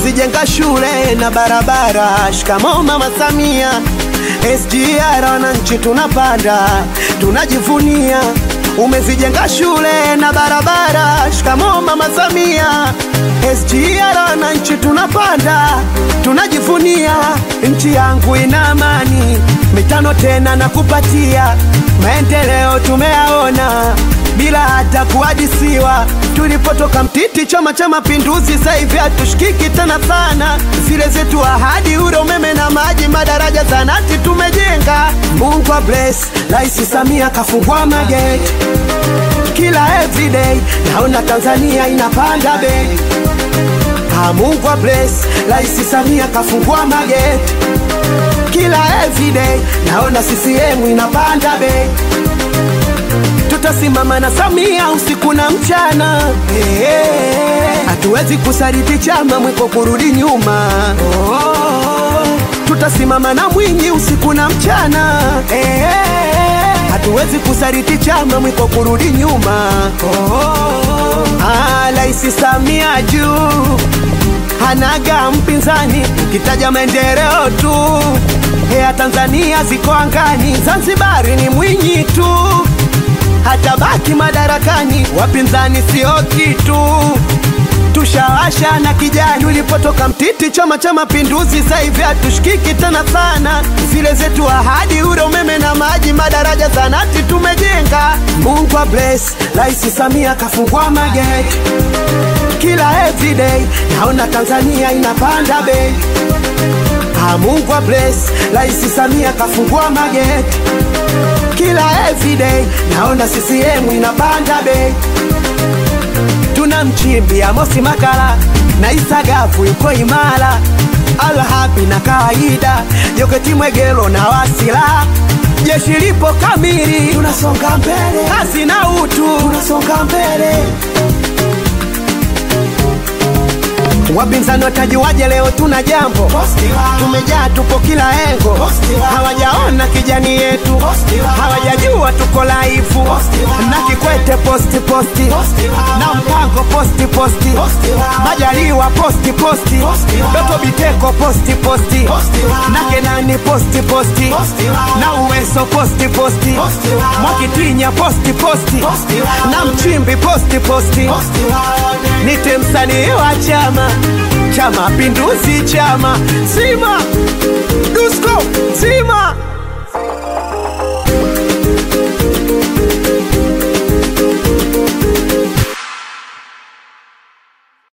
umezijenga shule na barabara. Shikamoo Mama Samia, SGR wananchi tunapanda, tunajivunia. Umezijenga shule na barabara. Shikamoo Mama Samia, SGR wananchi tunapanda, tunajivunia. Nchi yangu ina amani, mitano tena na kupatia. Maendeleo tumeyaona bila hata kuhadisiwa. Tulipotoka mtiti Chama cha Mapinduzi, sasa hivi hatushikiki tena sana. Zile zetu ahadi, ule umeme na maji, madaraja, zanati tumejenga. Mungu wa bless, Rais Samia kafungua mageti. Kila everyday naona Tanzania inapanda bei. Mungu wa bless, Rais Samia kafungua mageti. Kila everyday naona CCM inapanda bei. Tutasimama na Samia usiku na mchana. Hatuwezi kusaliti chama mwiko kurudi nyuma. Tutasimama na Mwinyi usiku na mchana. Hatuwezi kusaliti chama mwiko kurudi nyuma. Rais Samia juu, hanaga mpinzani, kitaja maendeleo tu. Tanzania ziko angani, Zanzibari ni Mwinyi tu. Hata baki madarakani, wapinzani sio kitu. Tushawasha na kijani, ulipotoka mtiti Chama cha Mapinduzi, sasa hivi hatushikiki tena sana. Zile zetu ahadi, ule umeme na maji, madaraja, zanati tumejenga. Mungu wa bless, Rais Samia kafungua mageti. Kila everyday naona Tanzania inapanda bei. Mungu wa bless, Rais Samia kafungua mageti. Kila everyday naona CCM inapanda bei. Tuna Mchimbi, Amosi Makala na Isagafu yuko imara. Alhapi na kawaida, Joketi Mwegelo na Wasila. Jeshi lipo kamili, tunasonga mbele. Kazi na utu, tunasonga mbele. Wapinzani watajuaje leo tuna jambo? Tumejaa tupo kila engo. Hawajaona kijani yetu, hawajajua tuko live. Na Kikwete posti, na Mpango posti, Majaliwa posti, Doto Biteko posti, na Kenani posti, na Uweso posti, Mwakitinya posti, na Mchimbi posti. Nite msanii wa Chama cha Mapinduzi, chama Sima Dusko.